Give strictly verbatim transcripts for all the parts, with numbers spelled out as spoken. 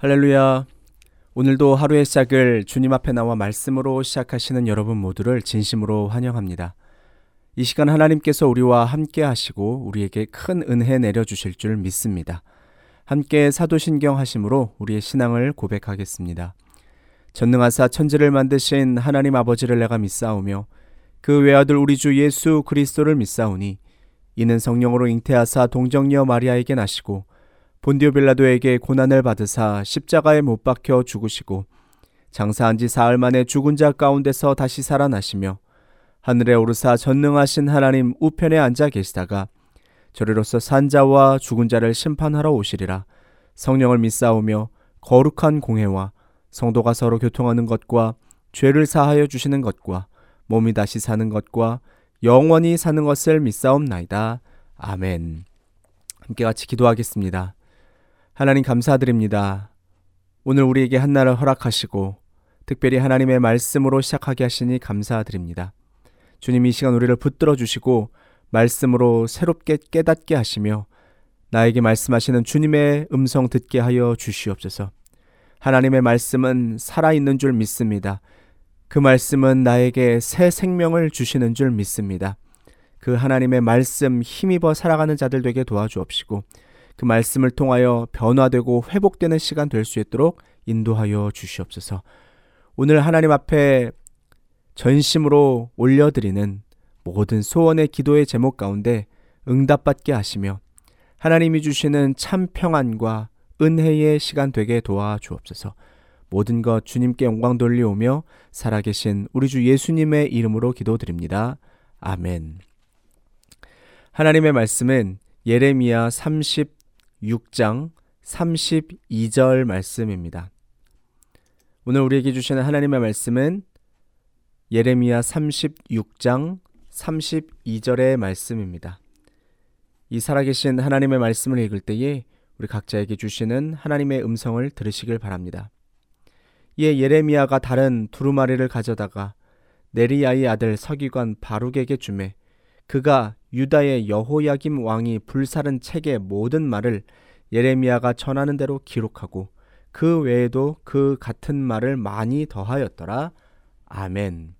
할렐루야. 오늘도 하루의 시작을 주님 앞에 나와 말씀으로 시작하시는 여러분 모두를 진심으로 환영합니다. 이 시간 하나님께서 우리와 함께 하시고 우리에게 큰 은혜 내려주실 줄 믿습니다. 함께 사도신경 하심으로 우리의 신앙을 고백하겠습니다. 전능하사 천지를 만드신 하나님 아버지를 내가 믿사오며 그 외아들 우리 주 예수 그리스도를 믿사오니 이는 성령으로 잉태하사 동정녀 마리아에게 나시고 본디오 빌라도에게 고난을 받으사 십자가에 못 박혀 죽으시고 장사한 지 사흘 만에 죽은 자 가운데서 다시 살아나시며 하늘에 오르사 전능하신 하나님 우편에 앉아 계시다가 저리로서 산 자와 죽은 자를 심판하러 오시리라. 성령을 믿사오며 거룩한 공회와 성도가 서로 교통하는 것과 죄를 사하여 주시는 것과 몸이 다시 사는 것과 영원히 사는 것을 믿사옵나이다. 아멘. 함께 같이 기도하겠습니다. 하나님 감사드립니다. 오늘 우리에게 한날을 허락하시고 특별히 하나님의 말씀으로 시작하게 하시니 감사드립니다. 주님, 이 시간 우리를 붙들어 주시고 말씀으로 새롭게 깨닫게 하시며 나에게 말씀하시는 주님의 음성 듣게 하여 주시옵소서. 하나님의 말씀은 살아있는 줄 믿습니다. 그 말씀은 나에게 새 생명을 주시는 줄 믿습니다. 그 하나님의 말씀 힘입어 살아가는 자들 되게 도와주옵시고 그 말씀을 통하여 변화되고 회복되는 시간 될 수 있도록 인도하여 주시옵소서. 오늘 하나님 앞에 전심으로 올려드리는 모든 소원의 기도의 제목 가운데 응답받게 하시며 하나님이 주시는 참 평안과 은혜의 시간 되게 도와주옵소서. 모든 것 주님께 영광 돌리오며 살아계신 우리 주 예수님의 이름으로 기도드립니다. 아멘. 하나님의 말씀은 예레미야 삼십육 장 삼십이 절 말씀입니다. 오늘 우리에게 주시는 하나님의 말씀은 예레미야 삼십육 장 삼십이 절의 말씀입니다. 이 살아계신 하나님의 말씀을 읽을 때에 우리 각자에게 주시는 하나님의 음성을 들으시길 바랍니다. 이에 예레미야가 다른 두루마리를 가져다가 네리야의 아들 서기관 바룩에게 주매 그가 유다의 여호야김 왕이 불사른 책의 모든 말을 예레미야가 전하는 대로 기록하고 그 외에도 그 같은 말을 많이 더하였더라. 아멘.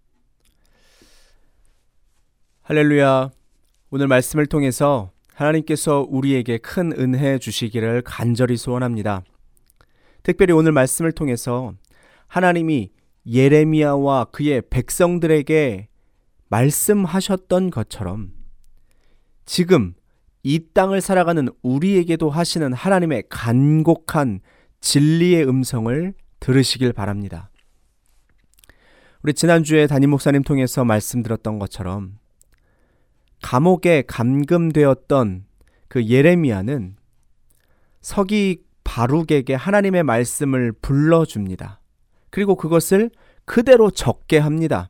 할렐루야. 오늘 말씀을 통해서 하나님께서 우리에게 큰 은혜 주시기를 간절히 소원합니다. 특별히 오늘 말씀을 통해서 하나님이 예레미야와 그의 백성들에게 말씀하셨던 것처럼 지금 이 땅을 살아가는 우리에게도 하시는 하나님의 간곡한 진리의 음성을 들으시길 바랍니다. 우리 지난주에 담임 목사님 통해서 말씀드렸던 것처럼 감옥에 감금되었던 그 예레미야는 서기 바룩에게 하나님의 말씀을 불러줍니다. 그리고 그것을 그대로 적게 합니다.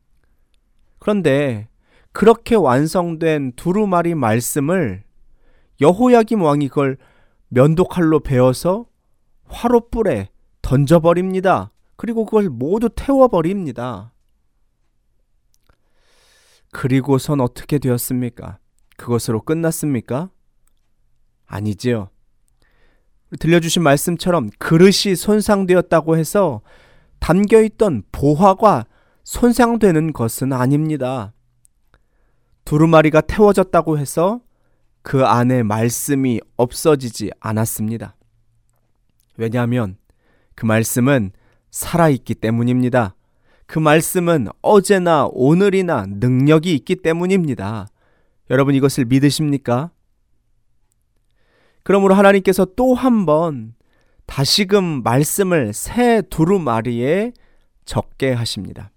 그런데 그렇게 완성된 두루마리 말씀을 여호야김 왕이 그걸 면도칼로 베어서 화롯불에 던져버립니다. 그리고 그걸 모두 태워버립니다. 그리고선 어떻게 되었습니까? 그것으로 끝났습니까? 아니지요. 들려주신 말씀처럼 그릇이 손상되었다고 해서 담겨있던 보화가 손상되는 것은 아닙니다. 두루마리가 태워졌다고 해서 그 안에 말씀이 없어지지 않았습니다. 왜냐하면 그 말씀은 살아있기 때문입니다. 그 말씀은 어제나 오늘이나 능력이 있기 때문입니다. 여러분 이것을 믿으십니까? 그러므로 하나님께서 또 한 번 다시금 말씀을 새 두루마리에 적게 하십니다.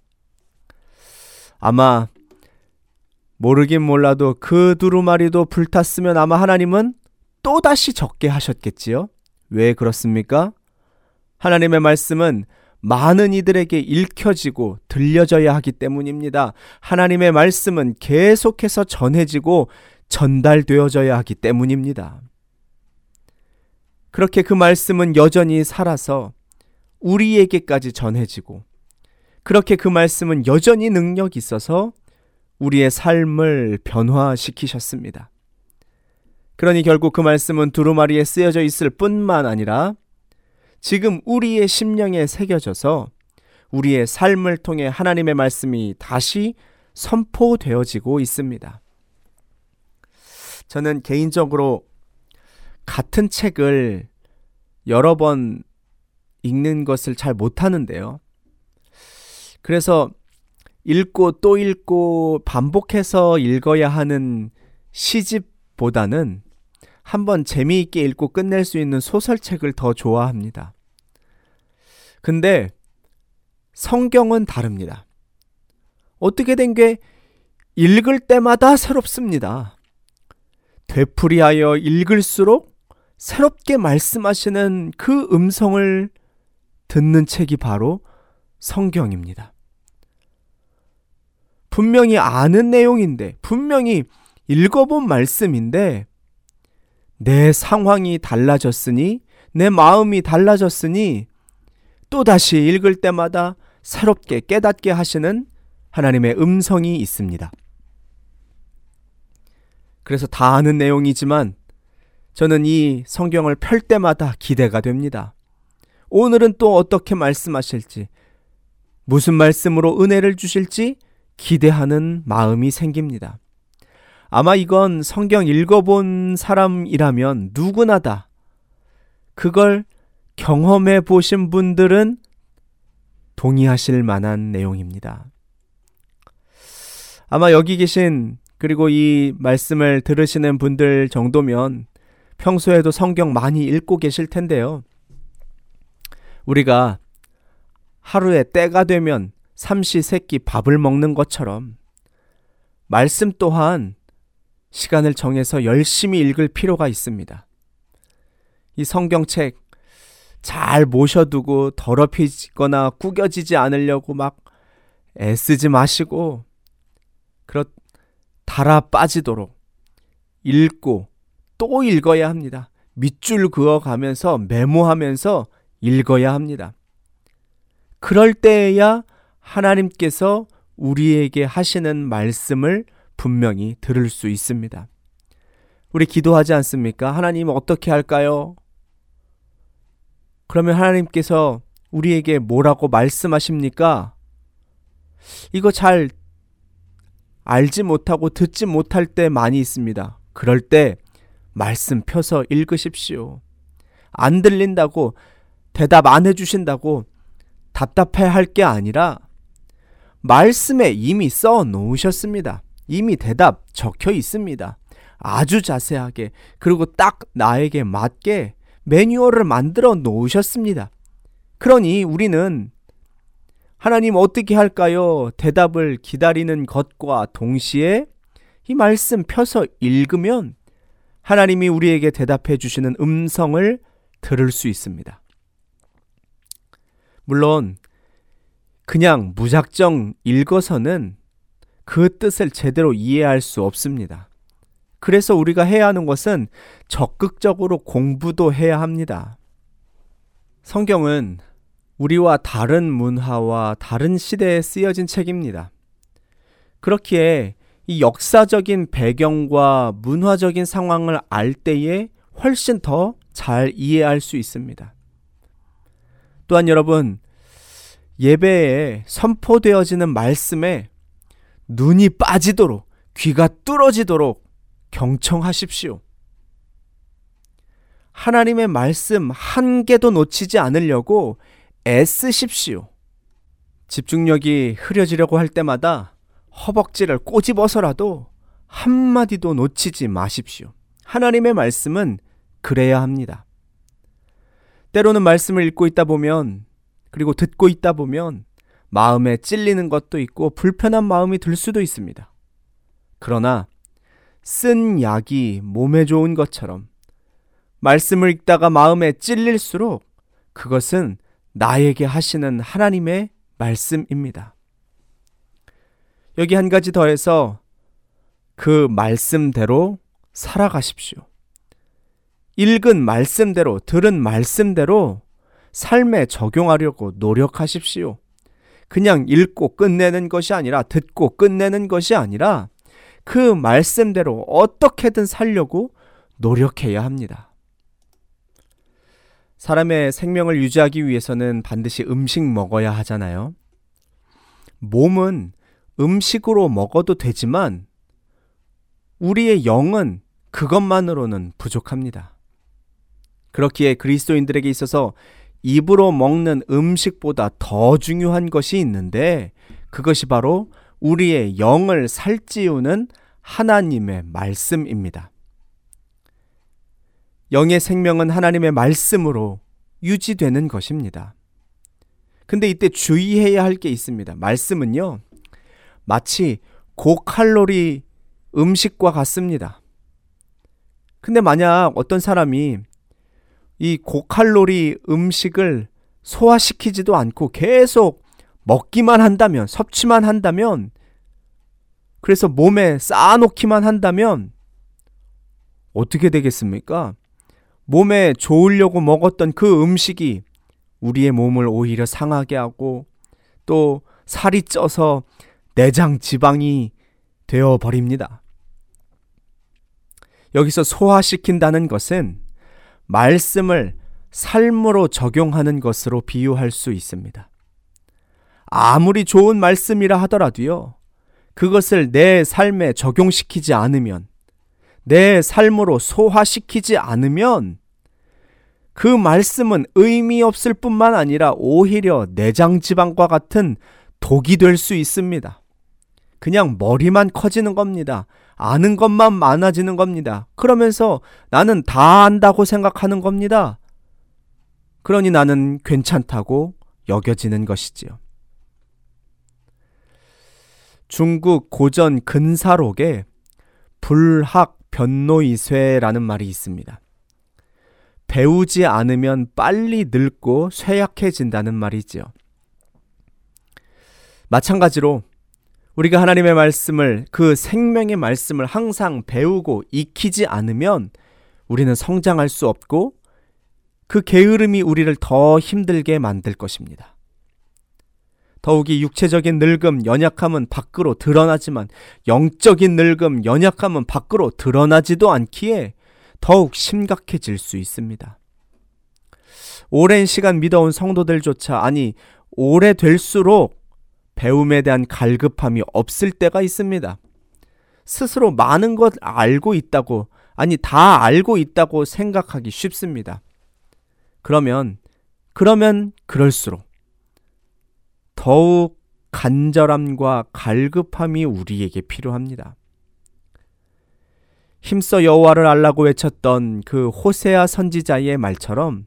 아마 모르긴 몰라도 그 두루마리도 불탔으면 아마 하나님은 또다시 적게 하셨겠지요? 왜 그렇습니까? 하나님의 말씀은 많은 이들에게 읽혀지고 들려져야 하기 때문입니다. 하나님의 말씀은 계속해서 전해지고 전달되어져야 하기 때문입니다. 그렇게 그 말씀은 여전히 살아서 우리에게까지 전해지고 그렇게 그 말씀은 여전히 능력이 있어서 우리의 삶을 변화시키셨습니다. 그러니 결국 그 말씀은 두루마리에 쓰여져 있을 뿐만 아니라 지금 우리의 심령에 새겨져서 우리의 삶을 통해 하나님의 말씀이 다시 선포되어지고 있습니다. 저는 개인적으로 같은 책을 여러 번 읽는 것을 잘 못하는데요. 그래서 읽고 또 읽고 반복해서 읽어야 하는 시집보다는 한번 재미있게 읽고 끝낼 수 있는 소설책을 더 좋아합니다. 근데 성경은 다릅니다. 어떻게 된 게 읽을 때마다 새롭습니다. 되풀이하여 읽을수록 새롭게 말씀하시는 그 음성을 듣는 책이 바로 성경입니다. 분명히 아는 내용인데, 분명히 읽어본 말씀인데 내 상황이 달라졌으니, 내 마음이 달라졌으니 또다시 읽을 때마다 새롭게 깨닫게 하시는 하나님의 음성이 있습니다. 그래서 다 아는 내용이지만 저는 이 성경을 펼 때마다 기대가 됩니다. 오늘은 또 어떻게 말씀하실지, 무슨 말씀으로 은혜를 주실지 기대하는 마음이 생깁니다. 아마 이건 성경 읽어본 사람이라면 누구나 다 그걸 경험해 보신 분들은 동의하실 만한 내용입니다. 아마 여기 계신, 그리고 이 말씀을 들으시는 분들 정도면 평소에도 성경 많이 읽고 계실 텐데요. 우리가 하루에 때가 되면 삼시세끼 밥을 먹는 것처럼 말씀 또한 시간을 정해서 열심히 읽을 필요가 있습니다. 이 성경책 잘 모셔두고 더럽히거나 구겨지지 않으려고 막 애쓰지 마시고, 그렇 달아 빠지도록 읽고 또 읽어야 합니다. 밑줄 그어가면서 메모하면서 읽어야 합니다. 그럴 때에야 하나님께서 우리에게 하시는 말씀을 분명히 들을 수 있습니다. 우리 기도하지 않습니까? 하나님 어떻게 할까요? 그러면 하나님께서 우리에게 뭐라고 말씀하십니까? 이거 잘 알지 못하고 듣지 못할 때 많이 있습니다. 그럴 때 말씀 펴서 읽으십시오. 안 들린다고, 대답 안 해주신다고 답답해 할 게 아니라 말씀에 이미 써 놓으셨습니다. 이미 대답 적혀 있습니다. 아주 자세하게, 그리고 딱 나에게 맞게 매뉴얼을 만들어 놓으셨습니다. 그러니 우리는 하나님 어떻게 할까요? 대답을 기다리는 것과 동시에 이 말씀 펴서 읽으면 하나님이 우리에게 대답해 주시는 음성을 들을 수 있습니다. 물론 그냥 무작정 읽어서는 그 뜻을 제대로 이해할 수 없습니다. 그래서 우리가 해야 하는 것은 적극적으로 공부도 해야 합니다. 성경은 우리와 다른 문화와 다른 시대에 쓰여진 책입니다. 그렇기에 이 역사적인 배경과 문화적인 상황을 알 때에 훨씬 더 잘 이해할 수 있습니다. 또한 여러분, 예배에 선포되어지는 말씀에 눈이 빠지도록, 귀가 뚫어지도록 경청하십시오. 하나님의 말씀 한 개도 놓치지 않으려고 애쓰십시오. 집중력이 흐려지려고 할 때마다 허벅지를 꼬집어서라도 한마디도 놓치지 마십시오. 하나님의 말씀은 그래야 합니다. 때로는 말씀을 읽고 있다 보면, 그리고 듣고 있다 보면 마음에 찔리는 것도 있고 불편한 마음이 들 수도 있습니다. 그러나 쓴 약이 몸에 좋은 것처럼 말씀을 읽다가 마음에 찔릴수록 그것은 나에게 하시는 하나님의 말씀입니다. 여기 한 가지 더해서 그 말씀대로 살아가십시오. 읽은 말씀대로, 들은 말씀대로 삶에 적용하려고 노력하십시오. 그냥 읽고 끝내는 것이 아니라, 듣고 끝내는 것이 아니라 그 말씀대로 어떻게든 살려고 노력해야 합니다. 사람의 생명을 유지하기 위해서는 반드시 음식 먹어야 하잖아요. 몸은 음식으로 먹어도 되지만 우리의 영은 그것만으로는 부족합니다. 그렇기에 그리스도인들에게 있어서 입으로 먹는 음식보다 더 중요한 것이 있는데 그것이 바로 우리의 영을 살찌우는 하나님의 말씀입니다. 영의 생명은 하나님의 말씀으로 유지되는 것입니다. 근데 이때 주의해야 할 게 있습니다. 말씀은요, 마치 고칼로리 음식과 같습니다. 근데 만약 어떤 사람이 이 고칼로리 음식을 소화시키지도 않고 계속 먹기만 한다면, 섭취만 한다면, 그래서 몸에 쌓아놓기만 한다면 어떻게 되겠습니까? 몸에 좋으려고 먹었던 그 음식이 우리의 몸을 오히려 상하게 하고 또 살이 쪄서 내장 지방이 되어버립니다. 여기서 소화시킨다는 것은 말씀을 삶으로 적용하는 것으로 비유할 수 있습니다. 아무리 좋은 말씀이라 하더라도요, 그것을 내 삶에 적용시키지 않으면, 내 삶으로 소화시키지 않으면 그 말씀은 의미 없을 뿐만 아니라 오히려 내장지방과 같은 독이 될 수 있습니다. 그냥 머리만 커지는 겁니다. 아는 것만 많아지는 겁니다. 그러면서 나는 다 안다고 생각하는 겁니다. 그러니 나는 괜찮다고 여겨지는 것이지요. 중국 고전 근사록에 불학변노이쇠라는 말이 있습니다. 배우지 않으면 빨리 늙고 쇠약해진다는 말이지요. 마찬가지로 우리가 하나님의 말씀을, 그 생명의 말씀을 항상 배우고 익히지 않으면 우리는 성장할 수 없고 그 게으름이 우리를 더 힘들게 만들 것입니다. 더욱이 육체적인 늙음, 연약함은 밖으로 드러나지만 영적인 늙음, 연약함은 밖으로 드러나지도 않기에 더욱 심각해질 수 있습니다. 오랜 시간 믿어온 성도들조차, 아니 오래될수록 배움에 대한 갈급함이 없을 때가 있습니다. 스스로 많은 것 알고 있다고, 아니 다 알고 있다고 생각하기 쉽습니다. 그러면 그러면 그럴수록 더욱 간절함과 갈급함이 우리에게 필요합니다. 힘써 여호와를 알라고 외쳤던 그 호세아 선지자의 말처럼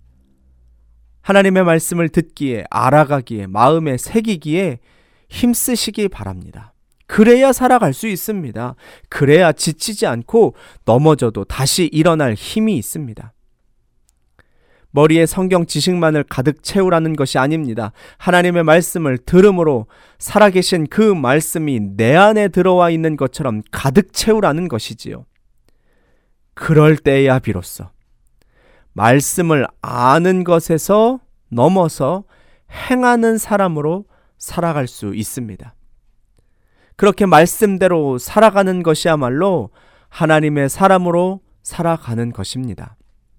하나님의 말씀을 듣기에, 알아가기에, 마음에 새기기에 힘쓰시기 바랍니다. 그래야 살아갈 수 있습니다. 그래야 지치지 않고 넘어져도 다시 일어날 힘이 있습니다. 머리에 성경 지식만을 가득 채우라는 것이 아닙니다. 하나님의 말씀을 들음으로 살아계신 그 말씀이 내 안에 들어와 있는 것처럼 가득 채우라는 것이지요. 그럴 때야 비로소 말씀을 아는 것에서 넘어서 행하는 사람으로 살아갈 수 있습니다. 그렇게 말씀대로 살아가는 것이야말로 하나님의 사람으로 살아가는 것입니다.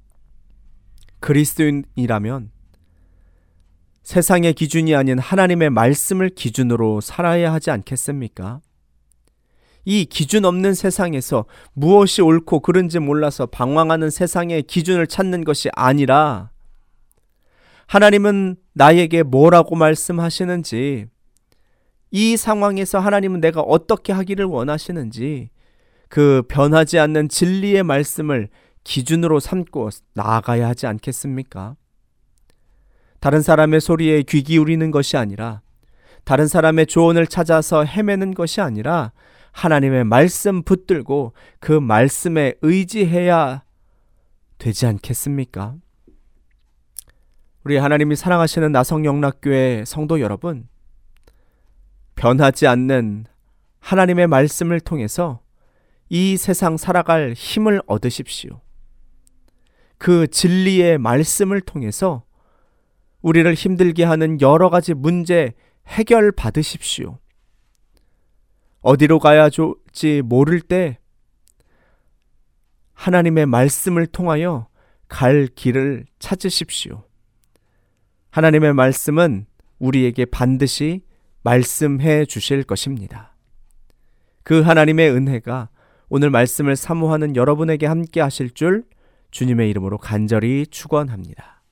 그리스도인이라면 세상의 기준이 아닌 하나님의 말씀을 기준으로 살아야 하지 않겠습니까? 이 기준 없는 세상에서 무엇이 옳고 그른지 몰라서 방황하는 세상의 기준을 찾는 것이 아니라 하나님은 나에게 뭐라고 말씀하시는지, 이 상황에서 하나님은 내가 어떻게 하기를 원하시는지 그 변하지 않는 진리의 말씀을 기준으로 삼고 나아가야 하지 않겠습니까? 다른 사람의 소리에 귀 기울이는 것이 아니라, 다른 사람의 조언을 찾아서 헤매는 것이 아니라 하나님의 말씀 붙들고 그 말씀에 의지해야 되지 않겠습니까? 우리 하나님이 사랑하시는 나성영락교회 성도 여러분, 변하지 않는 하나님의 말씀을 통해서 이 세상 살아갈 힘을 얻으십시오. 그 진리의 말씀을 통해서 우리를 힘들게 하는 여러 가지 문제 해결 받으십시오. 어디로 가야 좋을지 모를 때 하나님의 말씀을 통하여 갈 길을 찾으십시오. 하나님의 말씀은 우리에게 반드시 말씀해 주실 것입니다. 그 하나님의 은혜가 오늘 말씀을 사모하는 여러분에게 함께 하실 줄 주님의 이름으로 간절히 축원합니다.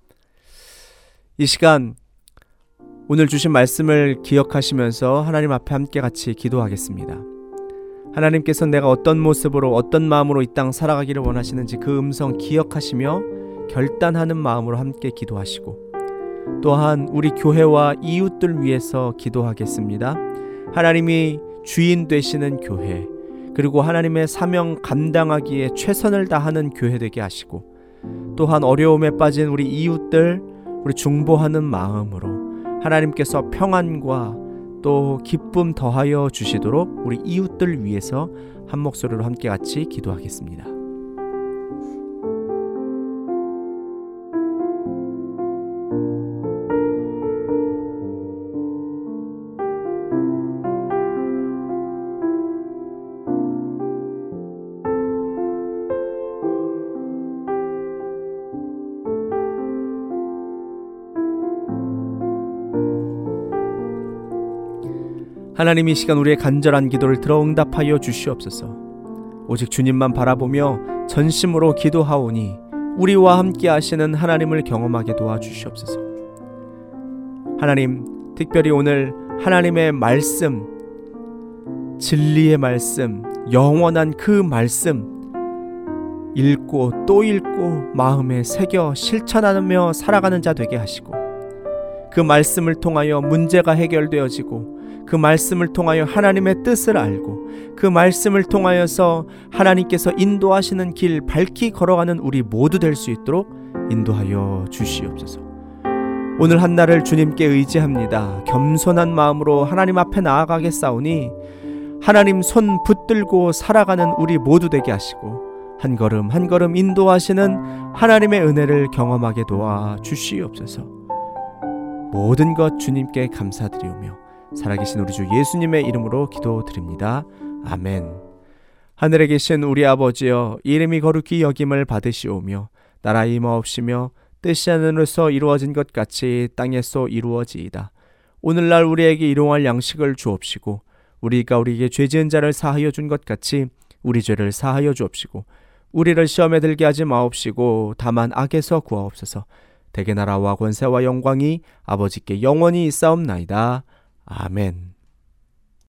이 시간 오늘 주신 말씀을 기억하시면서 하나님 앞에 함께 같이 기도하겠습니다. 하나님께서 내가 어떤 모습으로 어떤 마음으로 이 땅 살아가기를 원하시는지 그 음성 기억하시며 결단하는 마음으로 함께 기도하시고, 또한 우리 교회와 이웃들 위해서 기도하겠습니다. 하나님이 주인 되시는 교회, 그리고 하나님의 사명 감당하기에 최선을 다하는 교회 되게 하시고, 또한 어려움에 빠진 우리 이웃들 우리 중보하는 마음으로 하나님께서 평안과 또 기쁨 더하여 주시도록 우리 이웃들 위해서 한 목소리로 함께 같이 기도하겠습니다. 하나님, 이 시간 우리의 간절한 기도를 들어 응답하여 주시옵소서. 오직 주님만 바라보며 전심으로 기도하오니 우리와 함께 하시는 하나님을 경험하게 도와주시옵소서. 하나님, 특별히 오늘 하나님의 말씀, 진리의 말씀, 영원한 그 말씀 읽고 또 읽고 마음에 새겨 실천하며 살아가는 자 되게 하시고, 그 말씀을 통하여 문제가 해결되어지고, 그 말씀을 통하여 하나님의 뜻을 알고, 그 말씀을 통하여서 하나님께서 인도하시는 길 밝히 걸어가는 우리 모두 될 수 있도록 인도하여 주시옵소서. 오늘 한날을 주님께 의지합니다. 겸손한 마음으로 하나님 앞에 나아가겠사오니 하나님 손 붙들고 살아가는 우리 모두 되게 하시고, 한 걸음 한 걸음 인도하시는 하나님의 은혜를 경험하게 도와 주시옵소서. 모든 것 주님께 감사드리오며 살아계신 우리 주 예수님의 이름으로 기도드립니다. 아멘. 하늘에 계신 우리 아버지여, 이름이 거룩히 여김을 받으시오며 나라 임하옵시며 뜻이 하늘에서 이루어진 것 같이 땅에서 이루어지이다. 오늘날 우리에게 일용할 양식을 주옵시고, 우리가 우리에게 죄 지은 자를 사하여 준 것 같이 우리 죄를 사하여 주옵시고, 우리를 시험에 들게 하지 마옵시고 다만 악에서 구하옵소서. 대개 나라와 권세와 영광이 아버지께 영원히 있사옵나이다. 아멘.